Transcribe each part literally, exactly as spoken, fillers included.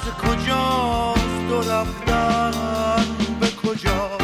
کجاست و رفتن به کجاست.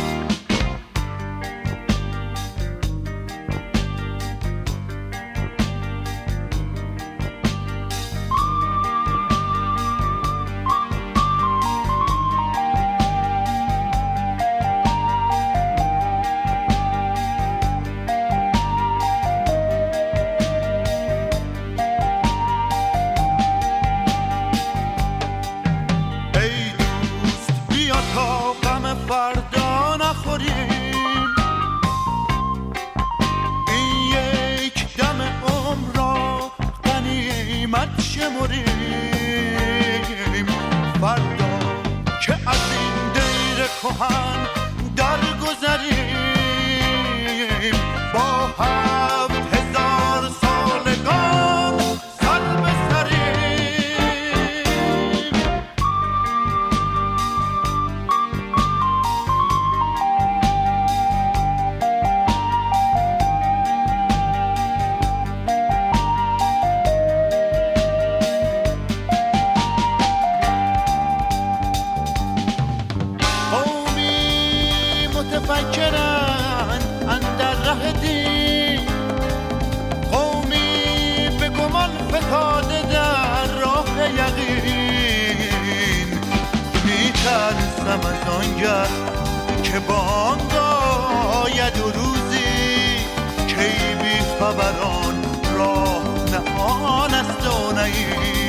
فردا نخوریم این یک دم عمر را غنیمت شمریم. فردا که از این دیر کهن درگذریم با هفت هزار سالگان سر بسریم. متفکرن اندر ره دین، قومی به گمان فتاده در راه یقین. میترسم از آنگه که بانگ آید و روزی کی بی خبران راه نه آن است و نه این.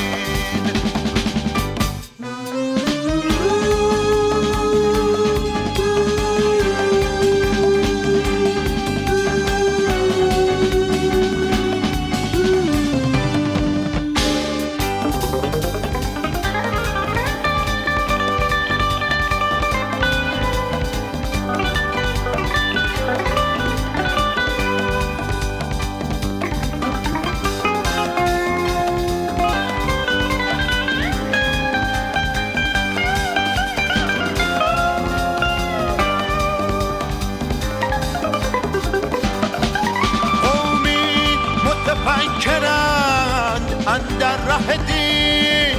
متفکرند اندر ره دین،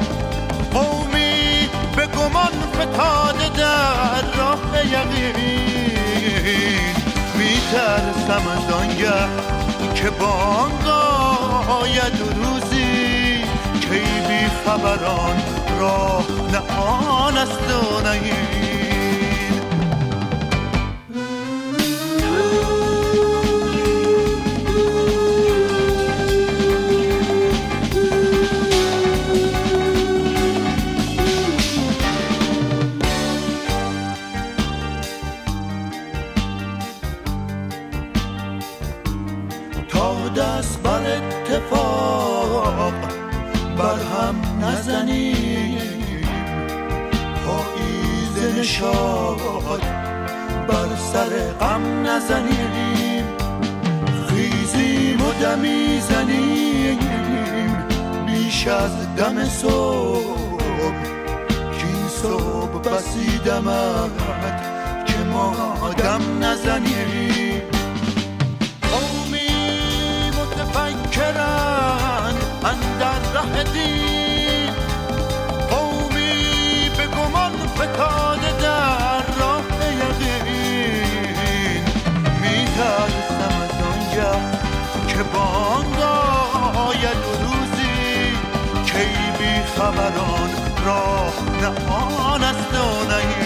قومی به گمان فتاده در راه یقین. میترسم از آنگه که بانگ آید و روزی کی بی خبران راه نه آن است و نه این. تا دست بر اتفاق بر هم نزنیم، پاییز نشاط بر سر غم نزنیم. خیزیم و دمی زنیم بیش از دم صبح، کین صبح بسی دمد که ما دم نزنیم. متفکرن اندر ره دین، قومی به گمان فتاده در راه یقین. میترسم از آنجا که بانگ آید و روزی کی بی خبران راه نه آن است و نه